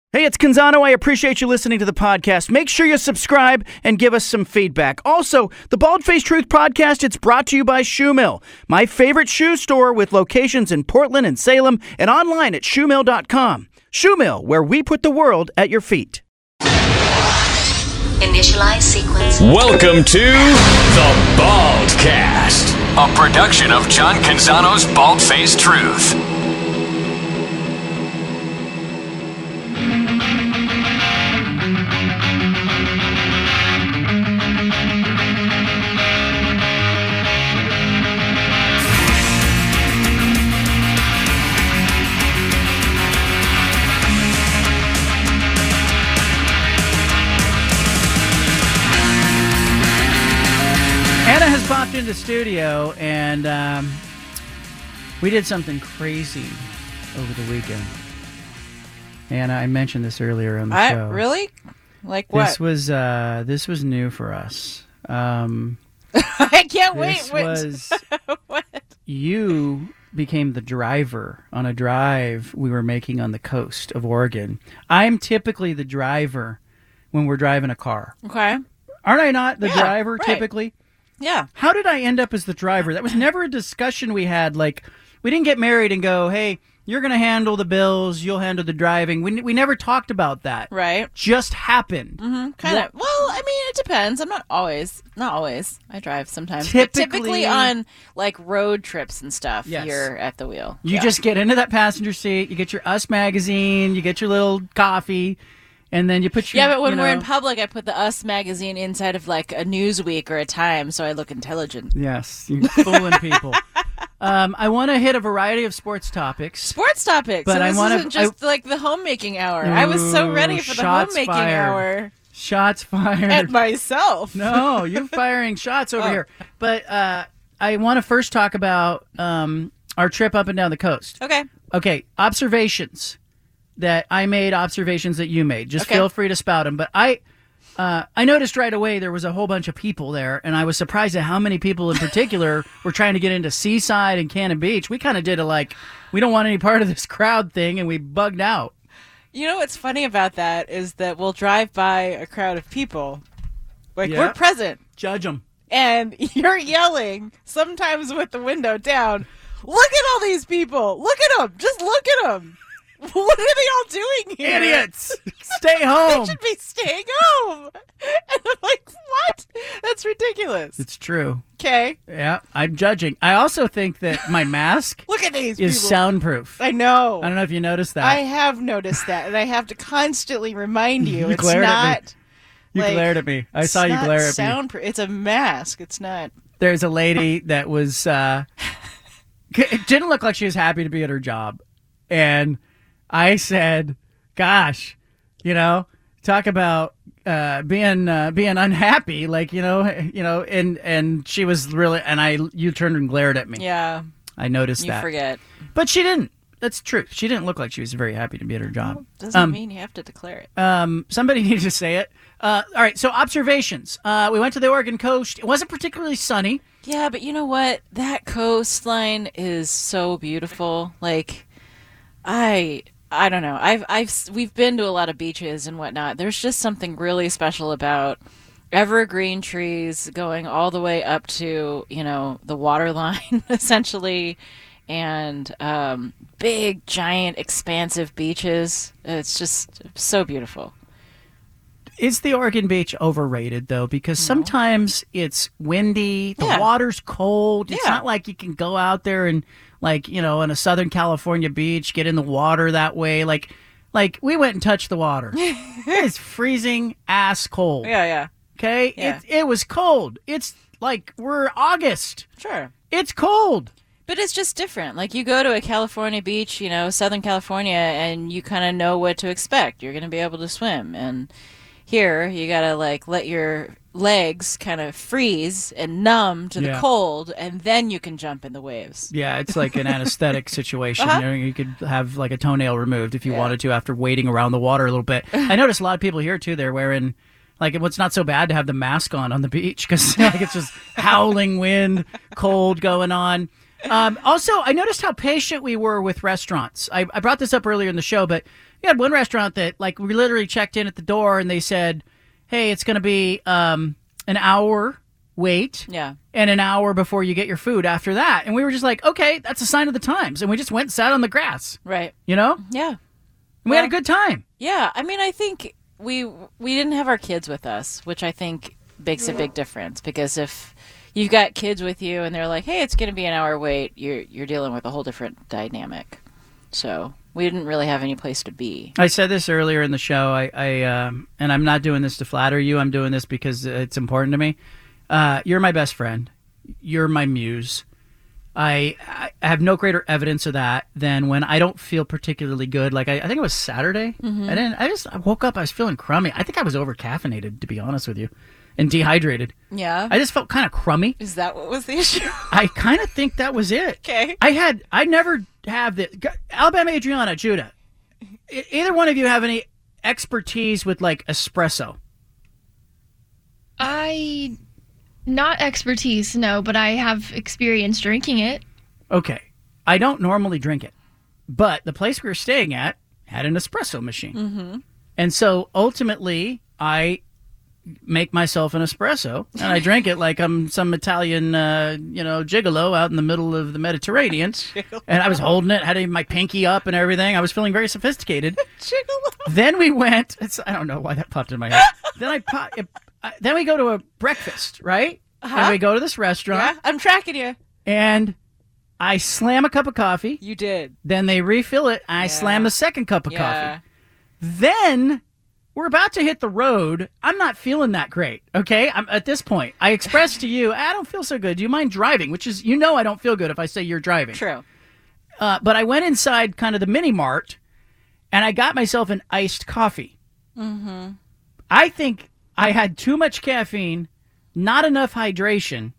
Hey, it's Canzano. I appreciate you listening to the podcast. Make sure you subscribe and give us some feedback. Also, the Bald Face Truth podcast, it's brought to you by Shoe Mill, my favorite shoe store with locations in Portland and Salem and online at shoemill.com. Shoe Mill, where we put the world at your feet. Initialize sequence. Welcome to the Baldcast, a production of John Canzano's Bald Face Truth. Anna has popped into the studio, and we did something crazy over the weekend. Anna, I mentioned this earlier on the show. Really? Like what? This was new for us. I can't wait. What? You became the driver on a drive we were making on the coast of Oregon. I'm typically the driver when we're driving a car. Okay. Aren't I not the driver right. typically? Yeah. How did I end up as the driver? That was never a discussion we had. Like, we didn't get married and go, hey, you're going to handle the bills, you'll handle the driving. We never talked about that. Right. Just happened. Mm-hmm. Kind of. Well, I mean, it depends. I'm not always. I drive sometimes. Typically, but typically on, like, road trips and stuff, yes. You're at the wheel. You just get into that passenger seat, you get your Us magazine, you get your little coffee, and then you put your... Yeah, but when we're in public, I put the Us magazine inside of, like, a Newsweek or a Time, so I look intelligent. Yes, you're fooling people. I want to hit a variety of sports topics. But so this isn't just like the homemaking hour. I was so ready for the homemaking hour. Shots fired. At myself. No, you're firing shots over here. But I want to first talk about our trip up and down the coast. Okay, observations that I made, observations that you made. Just feel free to spout them. But I noticed right away there was a whole bunch of people there, and I was surprised at how many people in particular were trying to get into Seaside and Cannon Beach. We kind of did we don't want any part of this crowd thing, and we bugged out. You know what's funny about that is that we'll drive by a crowd of people. We're present. Judge them. And you're yelling, sometimes with the window down, look at all these people. Look at them. Just look at them. What are they all doing here? Idiots! Stay home! They should be staying home! And I'm like, what? That's ridiculous. It's true. Okay. Yeah, I'm judging. I also think that my mask Look at these is people. Soundproof. I know. I don't know if you noticed that. I have noticed that, and I have to constantly remind you. You It's glared at not... me. You glared at me. I saw you glare at me. Soundproof. It's a mask. It's not... There's a lady that was... it didn't look like she was happy to be at her job. And... I said, gosh, talk about being unhappy, and she was really, and you turned and glared at me. Yeah. I noticed that. You forget. But she didn't. That's true. She didn't look like she was very happy to be at her job. Well, doesn't mean you have to declare it. Somebody needed to say it. All right, so observations. We went to the Oregon coast. It wasn't particularly sunny. Yeah, but you know what? That coastline is so beautiful. Like, I don't know. We've been to a lot of beaches and whatnot. There's just something really special about evergreen trees going all the way up to, the water line, essentially, and big, giant, expansive beaches. It's just so beautiful. Is the Oregon beach overrated, though? Because sometimes it's windy, the water's cold. It's not like you can go out there and... on a Southern California beach, get in the water that way. Like we went and touched the water. It's freezing ass cold. Yeah. Okay? Yeah. It was cold. It's like we're August. Sure. It's cold. But it's just different. Like, you go to a California beach, Southern California, and you kind of know what to expect. You're going to be able to swim. And here, you got to, let your legs kind of freeze and numb to the cold, and then you can jump in the waves. Yeah, it's like an anesthetic situation. You could have like a toenail removed if you wanted to after waiting around the water a little bit. I noticed a lot of people here too, they're wearing it's not so bad to have the mask on the beach because it's just howling wind, cold going on. Also, I noticed how patient we were with restaurants. I brought this up earlier in the show, but We had one restaurant that, like, we literally checked in at the door and they said, hey, it's going to be an hour wait and an hour before you get your food after that. And we were just like, okay, that's a sign of the times. And we just went and sat on the grass. Right. You know? Yeah. And we had a good time. Yeah. I mean, I think we didn't have our kids with us, which I think makes a big difference, because if you've got kids with you and they're like, hey, it's going to be an hour wait, you're dealing with a whole different dynamic. So we didn't really have any place to be. I said this earlier in the show, and I'm not doing this to flatter you. I'm doing this because it's important to me. You're my best friend. You're my muse. I have no greater evidence of that than when I don't feel particularly good. Like I think it was Saturday. I woke up, I was feeling crummy. I think I was over caffeinated, to be honest with you, and dehydrated. Yeah. I just felt kind of crummy. Is that what was the issue? I kind of think that was it. Okay. I never have this. Alabama, Adriana, Judah, either one of you have any expertise with like espresso? Not expertise, no, but I have experience drinking it. Okay. I don't normally drink it, but the place we were staying at had an espresso machine. And so ultimately, I make myself an espresso, and I drink it like I'm some Italian, gigolo out in the middle of the Mediterranean. And I was holding it, had my pinky up and everything. I was feeling very sophisticated. Gigolo. Then we went. I don't know why that popped in my head. Then we go to a breakfast, right? And we go to this restaurant. Yeah, I'm tracking you. And I slam a cup of coffee. You did. Then they refill it. I slam the second cup of coffee. Then we're about to hit the road. I'm not feeling that great, okay? I'm at this point. I expressed to you, I don't feel so good. Do you mind driving? Which is, I don't feel good if I say you're driving. True. But I went inside kind of the mini mart, and I got myself an iced coffee. I think I had too much caffeine, not enough hydration,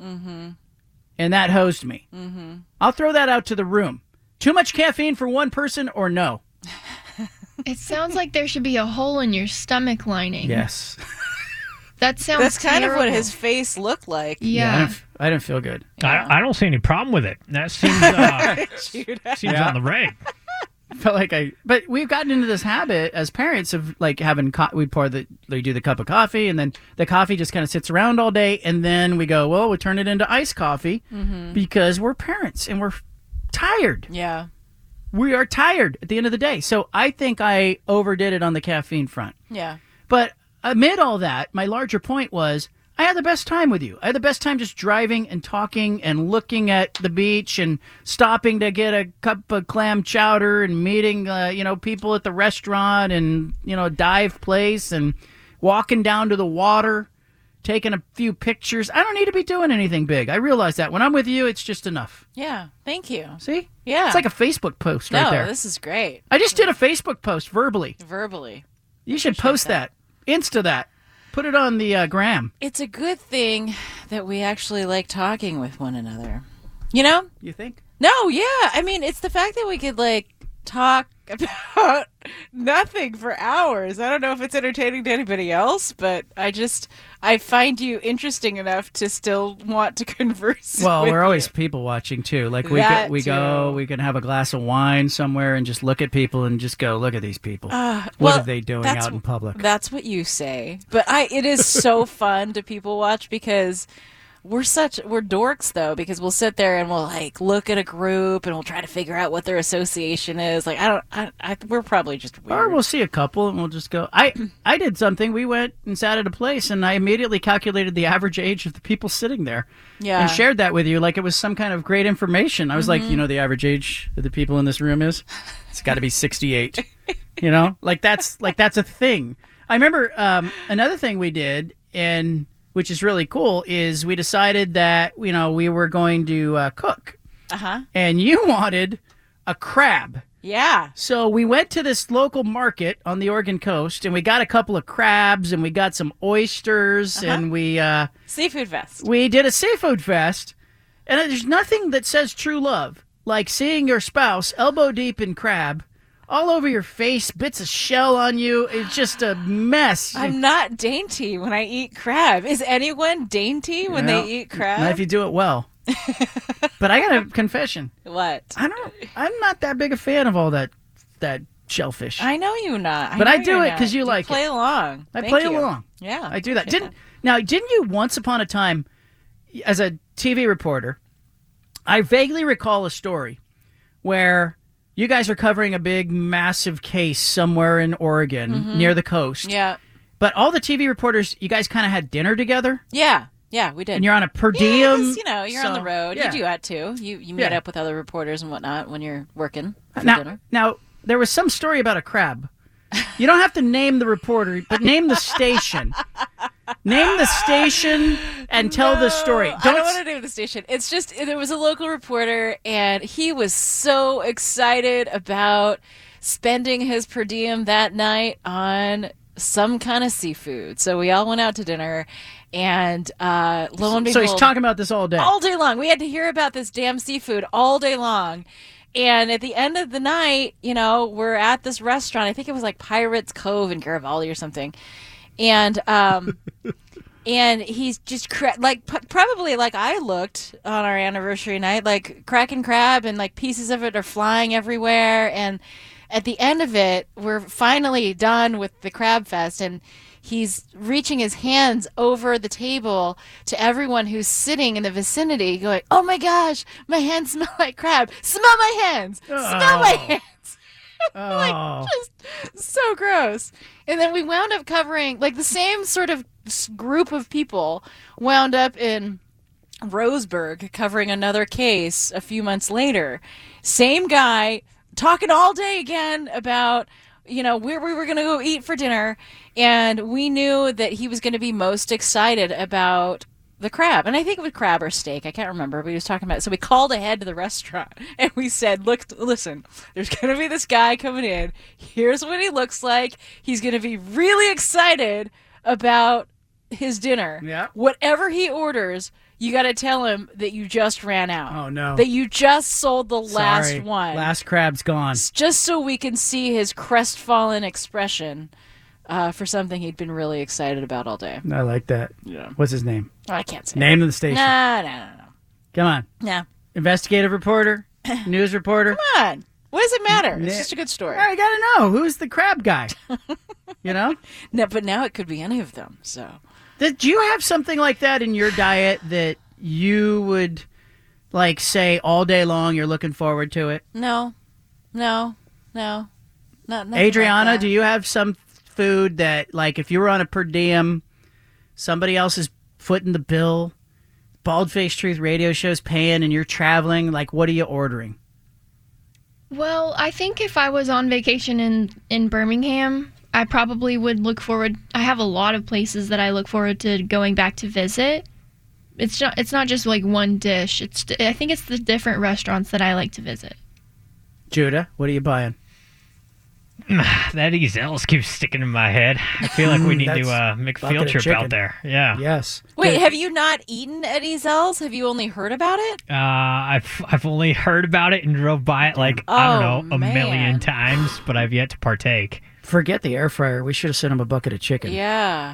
and that hosed me. I'll throw that out to the room. Too much caffeine for one person or no? It sounds like there should be a hole in your stomach lining. Yes. That's kind of what his face looked like. Yeah. I didn't feel good. I don't see any problem with it. That seems seems on the right. Felt like but we've gotten into this habit as parents of like having we do the cup of coffee, and then the coffee just kind of sits around all day, and then we go, well, we turn it into iced coffee because we're parents and we're tired. Yeah. We are tired at the end of the day. So I think I overdid it on the caffeine front. Yeah. But amid all that, my larger point was I had the best time with you. I had the best time just driving and talking and looking at the beach and stopping to get a cup of clam chowder and meeting, people at the restaurant and, a dive place and walking down to the water, taking a few pictures. I don't need to be doing anything big. I realize that. When I'm with you, it's just enough. Yeah. Thank you. See? Yeah. It's like a Facebook post right there. No, this is great. I just did a Facebook post verbally. You should post that. Insta that. Put it on the gram. It's a good thing that we actually like talking with one another. You think? No, yeah. I mean, it's the fact that we could, talk about nothing for hours. I don't know if it's entertaining to anybody else, but I find you interesting enough to still want to converse. Well, with we're always you. people watching too. Like we can have a glass of wine somewhere and just look at people and just go, look at these people. What are they doing out in public? That's what you say. But it is so fun to people watch because we're dorks though, because we'll sit there and we'll look at a group and we'll try to figure out what their association is. We're probably just weird. Or we'll see a couple and we'll just go. I did something. We went and sat at a place and I immediately calculated the average age of the people sitting there. Yeah. And shared that with you like it was some kind of great information. I was like, the average age of the people in this room is? It's got to be 68. That's a thing. I remember another thing we did, and which is really cool, is we decided that, we were going to cook. And you wanted a crab. Yeah. So we went to this local market on the Oregon coast, and we got a couple of crabs, and we got some oysters, and we... Seafood fest. We did a seafood fest, and there's nothing that says true love like seeing your spouse elbow deep in crab, all over your face, bits of shell on you. It's just a mess. I'm not dainty when I eat crab. Is anyone dainty when they eat crab? Not if you do it well. But I got a confession. What? I'm not that big a fan of all that shellfish. I know you not. But I do it because you like play along. I Thank play you. along. Yeah. I do that. Didn't you once upon a time, as a TV reporter, I vaguely recall a story where you guys are covering a big, massive case somewhere in Oregon near the coast. Yeah. But all the TV reporters, you guys kind of had dinner together? Yeah. Yeah, we did. And you're on a per diem. Yeah, you're on the road. Yeah. You do that too. You meet up with other reporters and whatnot when you're working for dinner. Now, there was some story about a crab. You don't have to name the reporter, but name the station. Name the station and tell the story. I don't want to name the station. It's just, there was a local reporter, and he was so excited about spending his per diem that night on some kind of seafood. So we all went out to dinner, and lo and behold. So he's talking about this all day. All day long. We had to hear about this damn seafood all day long. And at the end of the night, we're at this restaurant. I think it was like Pirates Cove in Garibaldi or something. And and he's just probably like I looked on our anniversary night, like cracking crab, and like pieces of it are flying everywhere. And at the end of it, we're finally done with the crab fest, and he's reaching his hands over the table to everyone who's sitting in the vicinity, going, "Oh my gosh, my hands smell like crab. Smell my hands. Smell my hands." Like, just so gross. And then we wound up covering, like, the same sort of group of people wound up in Roseburg covering another case a few months later. Same guy talking all day again about, where we were going to go eat for dinner. And we knew that he was going to be most excited about the crab. And I think it was crab or steak. I can't remember, but he was talking about it. So we called ahead to the restaurant and we said, listen, there's going to be this guy coming in. Here's what he looks like. He's going to be really excited about his dinner. Yeah. Whatever he orders, you got to tell him that you just ran out. Oh, no. That you just sold the last one. Last crab's gone. Just so we can see his crestfallen expression for something he'd been really excited about all day. I like that. Yeah. What's his name? I can't say. Name of the station. No. Come on. No. Investigative reporter? News reporter? Come on. What does it matter? It's just a good story. I got to know. Who's the crab guy? No, but now it could be any of them. So, do you have something like that in your diet that you would, like, say all day long you're looking forward to it? No. Not Adriana, like do you have some food that, like, if you were on a per diem, somebody else is footing the bill, Bald-Faced Truth radio show's paying, and you're traveling, like, what are you ordering? Well, I think if I was on vacation in Birmingham, I probably would look forward. I have a lot of places that I look forward to going back to visit. It's not just like one dish. I think it's the different restaurants that I like to visit. Judah, what are you buying? That Ezel's keeps sticking in my head. I feel like we need to make a field trip out there. Yeah. Yes. Wait, have you not eaten at Ezel's? Have you only heard about it? I've only heard about it and drove by it I don't know, a million times, but I've yet to partake. Forget the air fryer. We should have sent him a bucket of chicken. Yeah.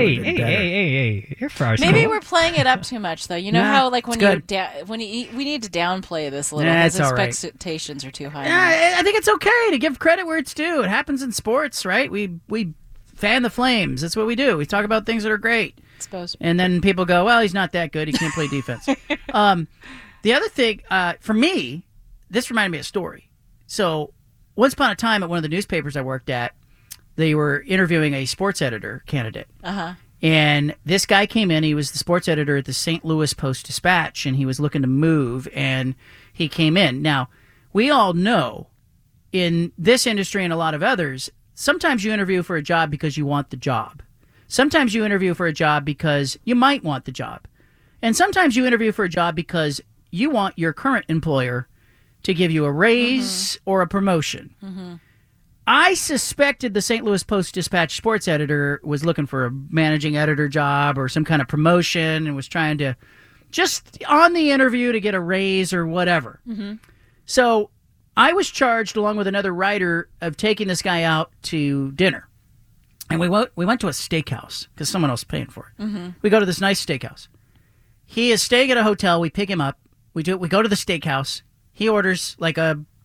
Hey, air fryer's Maybe cool. we're playing it up too much, though. You know how, like, when you eat, we need to downplay this a little because expectations are too high. Yeah, I think it's okay to give credit where it's due. It happens in sports, right? We fan the flames. That's what we do. We talk about things that are great. I suppose. And then people go, well, he's not that good. He can't play defense. The other thing, for me, this reminded me of a story. So once upon a time at one of the newspapers I worked at, they were interviewing a sports editor candidate. Uh-huh. And this guy came in. He was the sports editor at the St. Louis Post-Dispatch, and he was looking to move, and he came in. Now, we all know in this industry and a lot of others, sometimes you interview for a job because you want the job. Sometimes you interview for a job because you might want the job. And sometimes you interview for a job because you want your current employer to give you a raise or a promotion. Mm-hmm. I suspected the St. Louis Post-Dispatch sports editor was looking for a managing editor job or some kind of promotion and was trying to just on the interview to get a raise or whatever. Mm-hmm. So I was charged, along with another writer, of taking this guy out to dinner. And we went to a steakhouse because someone else is paying for it. Mm-hmm. We go to this nice steakhouse. He is staying at a hotel. We pick him up. We go to the steakhouse. He orders like a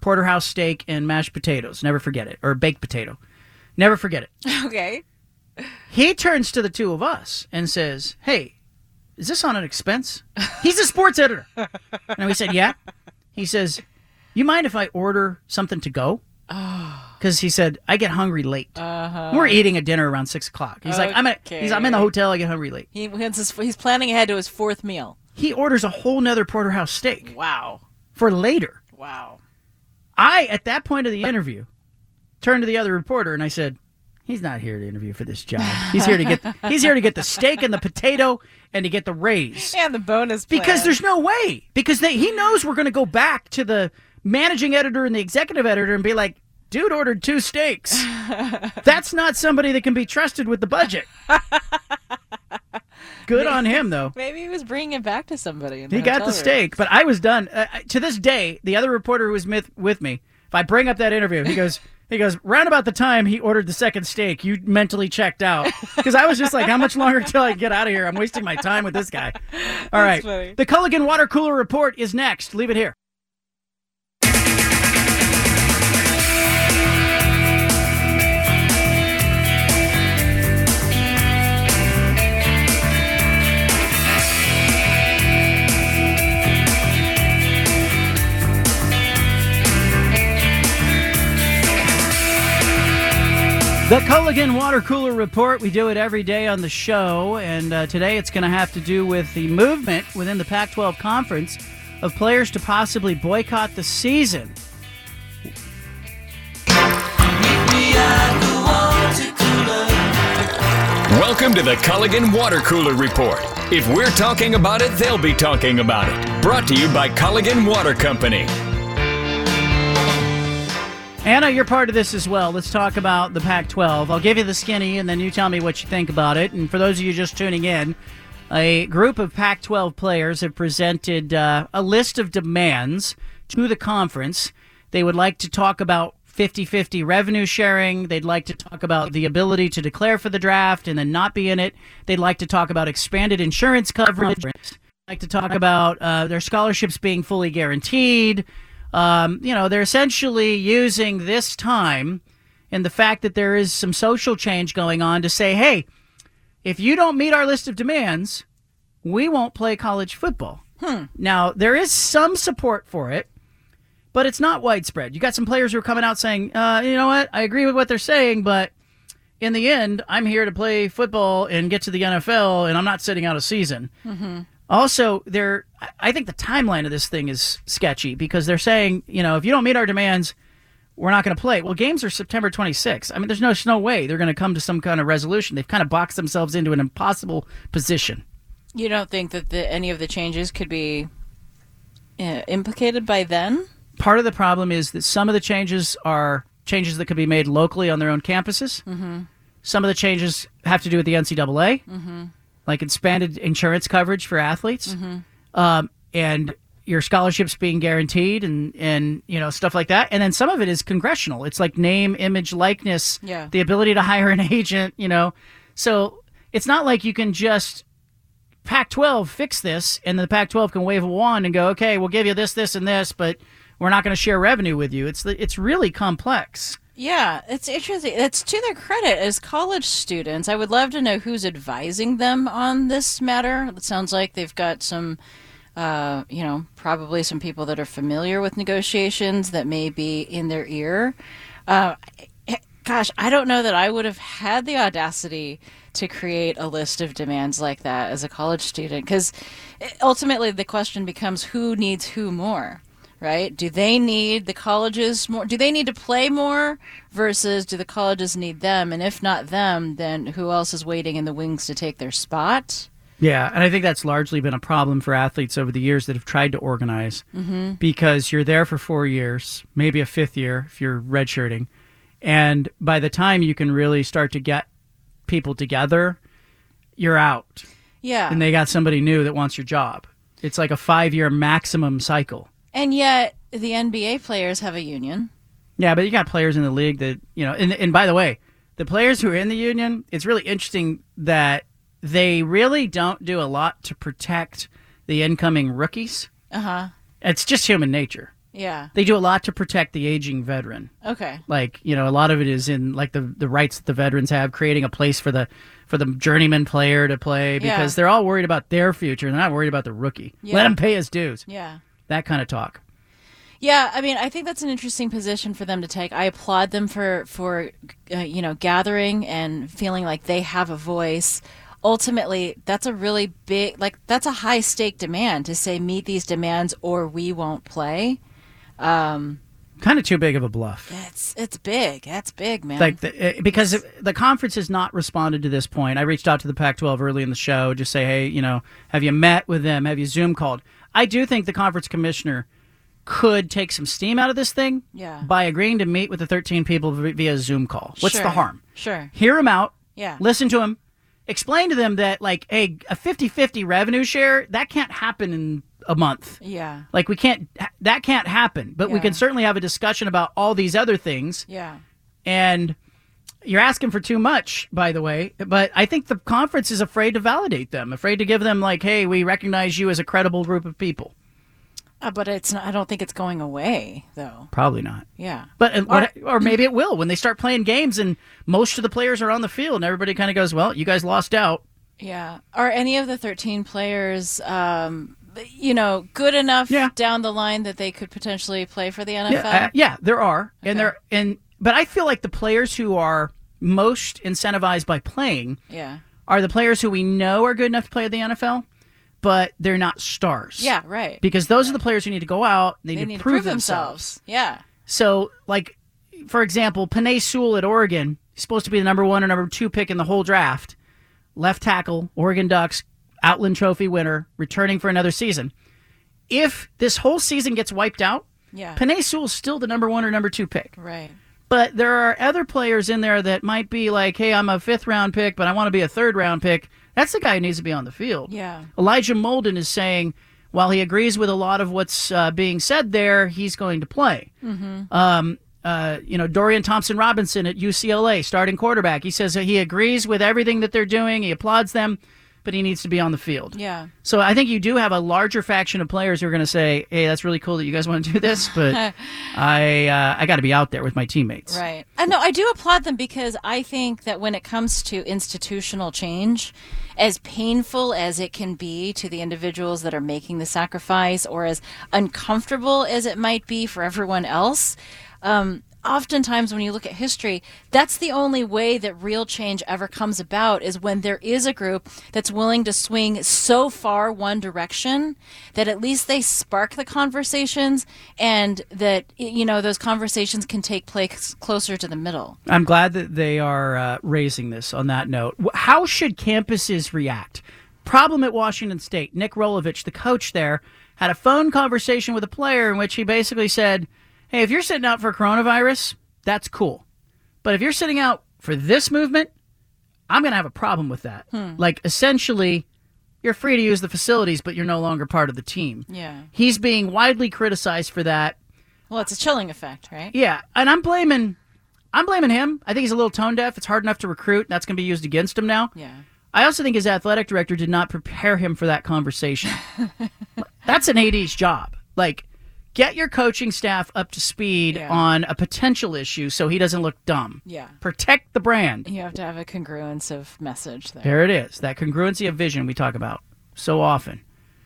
porterhouse steak and mashed potatoes. Never forget it. Or baked potato. Never forget it. Okay. He turns to the two of us and says, hey, is this on an expense? He's a sports editor. And we said, yeah. He says, you mind if I order something to go? Because he said, I get hungry late. We're eating a dinner around 6 o'clock. He's like, I'm in the hotel, I get hungry late. He's planning ahead to his fourth meal. He orders a whole nother porterhouse steak. Wow. For later. Wow. I, at that point of the interview, turned to the other reporter and I said, he's not here to interview for this job. He's here to get the steak and the potato and to get the raise. And the bonus plan. Because there's no way. Because he knows we're going to go back to the managing editor and the executive editor and be like, dude ordered 2 steaks. That's not somebody that can be trusted with the budget. Good on him, though. Maybe he was bringing it back to somebody. He got the steak, but I was done. To this day, the other reporter who was with me, if I bring up that interview, he goes, round about the time he ordered the second steak, you mentally checked out. Because I was just like, how much longer till I get out of here? I'm wasting my time with this guy. All right. Funny. The Culligan Water Cooler Report is next. Leave it here. The Culligan Water Cooler Report. We do it every day on the show, and today it's going to have to do with the movement within the Pac-12 Conference of players to possibly boycott the season. Welcome to the Culligan Water Cooler Report. If we're talking about it, they'll be talking about it. Brought to you by Culligan Water Company. Anna, you're part of this as well. Let's talk about the Pac-12. I'll give you the skinny, and then you tell me what you think about it. And for those of you just tuning in, a group of Pac-12 players have presented a list of demands to the conference. They would like to talk about 50-50 revenue sharing. They'd like to talk about the ability to declare for the draft and then not be in it. They'd like to talk about expanded insurance coverage. They'd like to talk about their scholarships being fully guaranteed. They're essentially using this time and the fact that there is some social change going on to say, hey, if you don't meet our list of demands, we won't play college football. Now, there is some support for it, but it's not widespread. You got some players who are coming out saying, you know what, I agree with what they're saying, but in the end, I'm here to play football and get to the NFL, and I'm not sitting out a season. Mm-hmm. Also, I think the timeline of this thing is sketchy because they're saying, if you don't meet our demands, we're not going to play. Well, games are September 26th. I mean, there's no way they're going to come to some kind of resolution. They've kind of boxed themselves into an impossible position. You don't think that any of the changes could be implicated by then? Part of the problem is that some of the changes are changes that could be made locally on their own campuses. Mm-hmm. Some of the changes have to do with the NCAA. Mm-hmm. Like expanded insurance coverage for athletes, and your scholarships being guaranteed, and stuff like that. And then some of it is congressional. It's like name, image, likeness, the ability to hire an agent. So it's not like you can just Pac-12 fix this, and the Pac-12 can wave a wand and go, okay, we'll give you this, this, and this, but we're not going to share revenue with you. It's really complex. Yeah, it's interesting. It's to their credit as college students. I would love to know who's advising them on this matter. It sounds like they've got some, probably some people that are familiar with negotiations that may be in their ear. Gosh, I don't know that I would have had the audacity to create a list of demands like that as a college student, because ultimately the question becomes who needs who more. Right? Do they need the colleges more? Do they need to play more versus do the colleges need them? And if not them, then who else is waiting in the wings to take their spot? Yeah, and I think that's largely been a problem for athletes over the years that have tried to organize because you're there for 4 years, maybe a fifth year if you're redshirting. And by the time you can really start to get people together, you're out. Yeah. And they got somebody new that wants your job. It's like a 5-year maximum cycle. And yet, the NBA players have a union. Yeah, but you got players in the league that, and by the way, the players who are in the union, it's really interesting that they really don't do a lot to protect the incoming rookies. Uh-huh. It's just human nature. Yeah. They do a lot to protect the aging veteran. Okay. Like, a lot of it is in like the rights that the veterans have, creating a place for the journeyman player to play because they're all worried about their future. They're not worried about the rookie. Yeah. Let him pay his dues. Yeah. That kind of talk. Yeah, I mean, I think that's an interesting position for them to take. I applaud them for gathering and feeling like they have a voice. Ultimately, that's a really big, that's a high stake demand to say, meet these demands or we won't play. Kind of too big of a bluff. It's big. That's big, man. Because the conference has not responded to this point. I reached out to the Pac-12 early in the show, just say, hey, have you met with them? Have you Zoom called? I do think the conference commissioner could take some steam out of this thing by agreeing to meet with the 13 people via Zoom call. What's the harm? Sure. Hear them out. Yeah. Listen to them. Explain to them that, a 50-50 revenue share, that can't happen in a month. Yeah. That can't happen. But we can certainly have a discussion about all these other things. Yeah. And you're asking for too much, by the way. But I think the conference is afraid to validate them, afraid to give them, hey, we recognize you as a credible group of people. But it's not, I don't think it's going away, though. Probably not. Yeah. But or maybe it will when they start playing games and most of the players are on the field and everybody kind of goes, well, you guys lost out. Yeah. Are any of the 13 players, good enough down the line that they could potentially play for the NFL? Yeah, there are. Okay. But I feel like the players who are most incentivized by playing are the players who we know are good enough to play at the NFL. But they're not stars. Yeah, right. Because those are the players who need to go out. They need to prove themselves. Yeah. So, for example, Penei Sewell at Oregon, he's supposed to be the number 1 or number 2 pick in the whole draft. Left tackle, Oregon Ducks, Outland Trophy winner, returning for another season. If this whole season gets wiped out, Penei Sewell's still the number 1 or number 2 pick. Right. But there are other players in there that might be like, hey, I'm a 5th-round pick, but I want to be a 3rd-round pick. That's the guy who needs to be on the field. Yeah. Elijah Molden is saying, while he agrees with a lot of what's being said there, he's going to play. Mm-hmm. Dorian Thompson-Robinson at UCLA, starting quarterback. He says that he agrees with everything that they're doing. He applauds them, but he needs to be on the field. Yeah. So I think you do have a larger faction of players who are going to say, hey, that's really cool that you guys want to do this, but I got to be out there with my teammates. Right. No, I do applaud them because I think that when it comes to institutional change, as painful as it can be to the individuals that are making the sacrifice or as uncomfortable as it might be for everyone else, oftentimes when you look at history, that's the only way that real change ever comes about is when there is a group that's willing to swing so far one direction that at least they spark the conversations and that, those conversations can take place closer to the middle. I'm glad that they are raising this on that note. How should campuses react? Problem at Washington State. Nick Rolovich, the coach there, had a phone conversation with a player in which he basically said, hey, if you're sitting out for coronavirus, that's cool. But if you're sitting out for this movement, I'm going to have a problem with that. Essentially, you're free to use the facilities, but you're no longer part of the team. Yeah. He's being widely criticized for that. Well, it's a chilling effect, right? Yeah, and I'm blaming him. I think he's a little tone deaf. It's hard enough to recruit. That's going to be used against him now. Yeah. I also think his athletic director did not prepare him for that conversation. That's an AD's job. Get your coaching staff up to speed on a potential issue so he doesn't look dumb. Yeah. Protect the brand. You have to have a congruence of message there. There it is. That congruency of vision we talk about so often.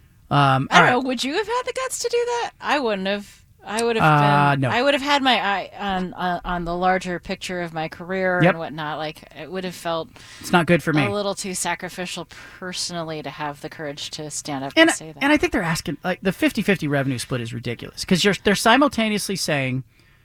I don't know. Would you have had the guts to do that? I wouldn't have. I would have been. No. I would have had my eye on the larger picture of my career and whatnot. It would have felt. It's not good for me. A little too sacrificial personally to have the courage to stand up and say that. And I think they're asking the 50-50 revenue split is ridiculous because they're simultaneously saying,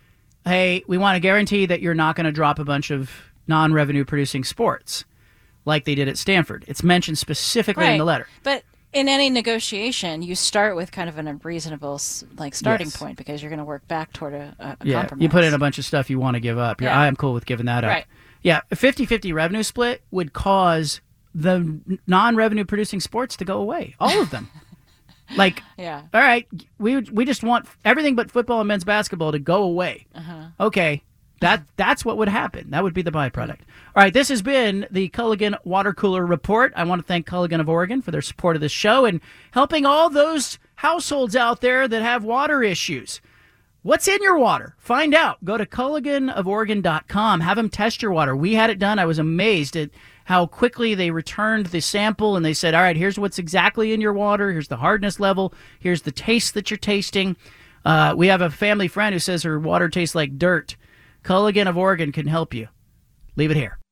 "Hey, we want to guarantee that you're not going to drop a bunch of non-revenue producing sports like they did at Stanford." It's mentioned specifically in the letter, but. In any negotiation, you start with kind of a reasonable starting point because you're going to work back toward a compromise. You put in a bunch of stuff you want to give up. I am cool with giving that up. Right. Yeah, a 50-50 revenue split would cause the non-revenue producing sports to go away. All of them. All right, we just want everything but football and men's basketball to go away. Okay. That's what would happen. That would be the byproduct. All right, this has been the Culligan Water Cooler Report. I want to thank Culligan of Oregon for their support of this show and helping all those households out there that have water issues. What's in your water? Find out. Go to CulliganofOregon.com. Have them test your water. We had it done. I was amazed at how quickly they returned the sample, and they said, all right, here's what's exactly in your water. Here's the hardness level. Here's the taste that you're tasting. We have a family friend who says her water tastes like dirt. Culligan of Oregon can help you. Leave it here.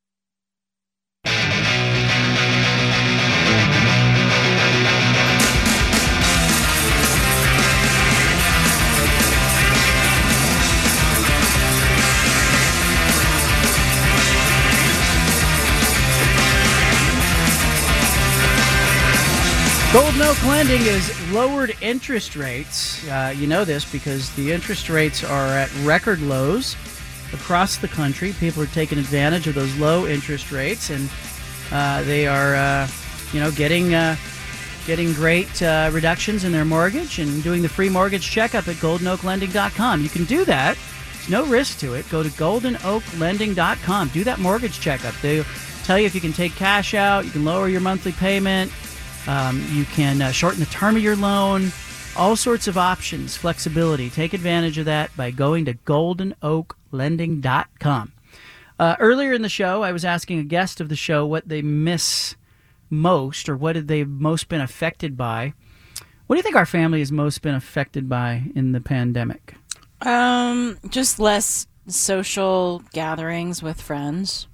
Golden Oak Lending is lowered interest rates. You know this because the interest rates are at record lows across the country. People are taking advantage of those low interest rates, and they are, getting great reductions in their mortgage and doing the free mortgage checkup at GoldenOakLending.com. You can do that. There's no risk to it. Go to GoldenOakLending.com. Do that mortgage checkup. They'll tell you if you can take cash out. You can lower your monthly payment. You can shorten the term of your loan, all sorts of options, flexibility. Take advantage of that by going to GoldenOakLending.com. Earlier in the show, I was asking a guest of the show what they miss most, or what have they most been affected by. What do you think our family has most been affected by in the pandemic? Just less social gatherings with friends.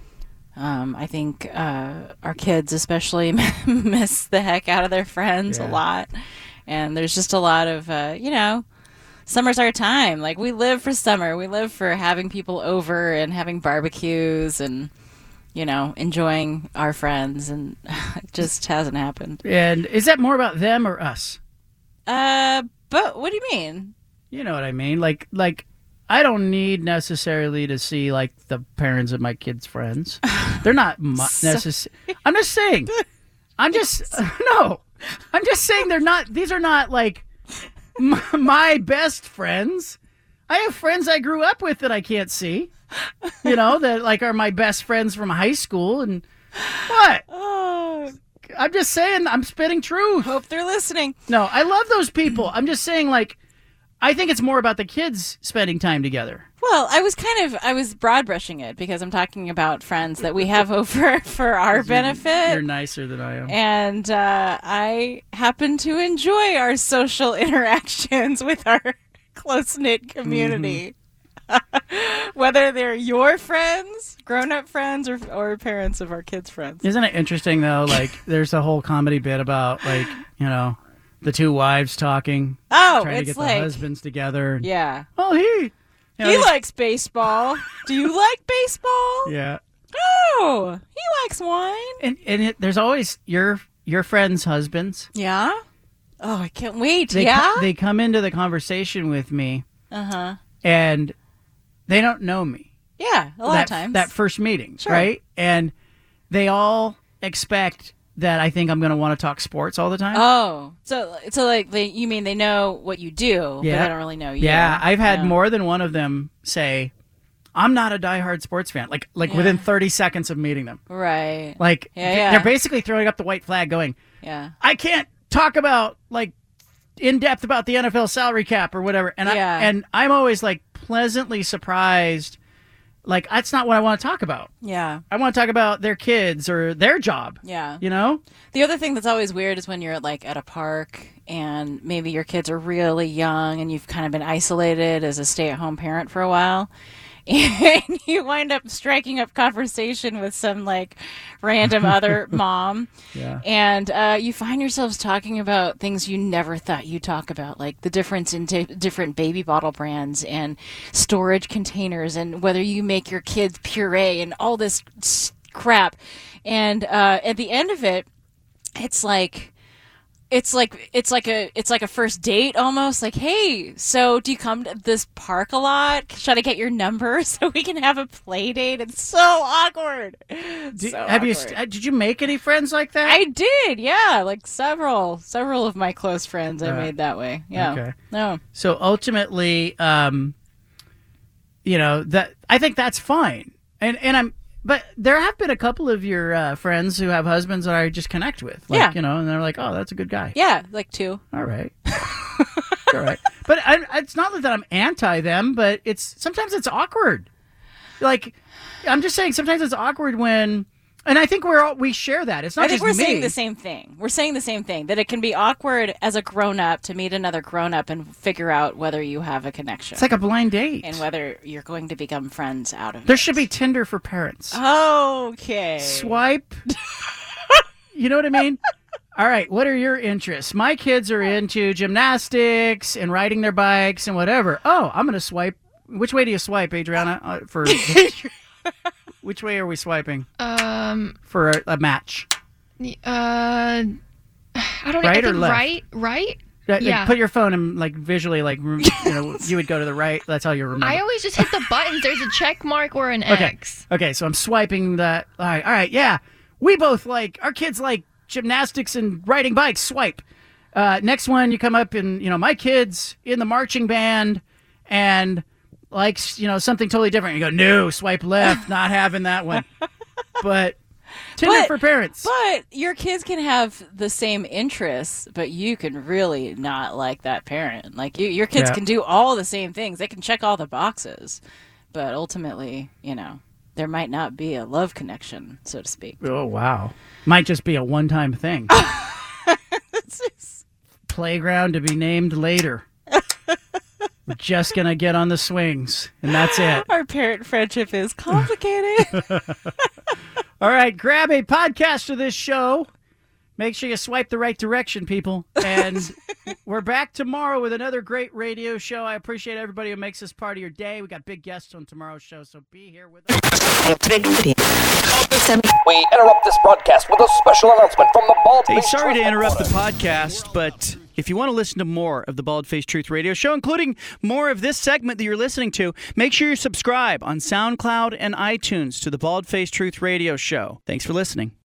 I think our kids especially miss the heck out of their friends a lot. And there's just a lot of, summer's our time. Like, we live for summer. We live for having people over and having barbecues and, enjoying our friends. And it just hasn't happened. And is that more about them or us? But what do you mean? You know what I mean. Like I don't need necessarily to see, like, the parents of my kids' friends. They're not necessary. I'm just saying. I'm just saying they're not. These are not, like, my best friends. I have friends I grew up with that I can't see. That, like, are my best friends from high school. And what? Oh, I'm just saying. I'm spitting truth. Hope they're listening. No, I love those people. I'm just saying, like, I think it's more about the kids spending time together. Well, I was broad brushing it because I'm talking about friends that we have over for our benefit. You're nicer than I am. And I happen to enjoy our social interactions with our close-knit community. Whether they're your friends, grown-up friends, or parents of our kids' friends. Isn't it interesting, though? Like, there's a whole comedy bit about, like, the two wives talking. Trying to get the husbands together. Yeah. Oh, he likes baseball. Do you like baseball? Yeah. Oh, he likes wine. And there's always your friends' husbands. Yeah. Oh, I can't wait. They come into the conversation with me. And they don't know me. Yeah, a lot of times. That first meeting, sure. Right? And they all expect that I think I'm going to want to talk sports all the time. Oh, so like you mean they know what you do, but they don't really know you. Yeah, I've had more than one of them say, "I'm not a diehard sports fan." Like within 30 seconds of meeting them, right? Like they're basically throwing up the white flag, going, "Yeah, I can't talk about in depth about the NFL salary cap or whatever." And I'm always like pleasantly surprised. Like, that's not what I want to talk about. Yeah. I want to talk about their kids or their job. Yeah. The other thing that's always weird is when you're, like, at a park and maybe your kids are really young and you've kind of been isolated as a stay-at-home parent for a while. And you wind up striking up conversation with some, like, random other mom. Yeah. And you find yourselves talking about things you never thought you'd talk about, like the difference in different baby bottle brands and storage containers and whether you make your kids puree and all this crap. And at the end of it, it's like a first date almost. Like, hey, so do you come to this park a lot? Should I get your number so we can have a play date? It's so awkward. Did you make any friends like that? I did, yeah. Like several of my close friends I made that way. Yeah. Okay. No. So ultimately, that I think that's fine. And But there have been a couple of your friends who have husbands that I just connect with. Like, Yeah. You know, and they're like, oh, that's a good guy. Yeah, like 2. All right. All right. But it's not that I'm anti them, but sometimes it's awkward. Like, I'm just saying sometimes it's awkward when, and I think we share that. It's not I think just we're me. saying the same thing. We're saying the same thing, that it can be awkward as a grown-up to meet another grown-up and figure out whether you have a connection. It's like a blind date. And whether you're going to become friends out of it. There should be Tinder for parents. Okay. Swipe. You know what I mean? All right, what are your interests? My kids are into gymnastics and riding their bikes and whatever. Oh, I'm going to swipe. Which way do you swipe, Adriana? Which way are we swiping? For a match. I don't know. Right I or think left? right? Like, Yeah. put your phone and like visually, like, you know, you would go to the right. That's how you remember. I always just hit the buttons. There's a check mark or an X. Okay, so I'm swiping that. All right, yeah. We both our kids like gymnastics and riding bikes. Swipe. Next one, you come up and, you know, my kid's in the marching band and likes, you know, something totally different. You go, no, swipe left, not having that one. But Tinder for parents. But your kids can have the same interests, but you can really not like that parent. Like your kids can do all the same things. They can check all the boxes, but ultimately, you know, there might not be a love connection, so to speak. Oh, wow. Might just be a one-time thing. Playground to be named later. We're just going to get on the swings, and that's it. Our parent friendship is complicated. All right, grab a podcast of this show. Make sure you swipe the right direction, people. And we're back tomorrow with another great radio show. I appreciate everybody who makes this part of your day. We got big guests on tomorrow's show, so be here with us. We interrupt this broadcast with a special announcement from the Bald Hey, Face sorry to Truth interrupt the Reporter. podcast, but if you want to listen to more of the Bald Face Truth Radio Show, including more of this segment that you're listening to, make sure you subscribe on SoundCloud and iTunes to the Bald Face Truth Radio Show. Thanks for listening.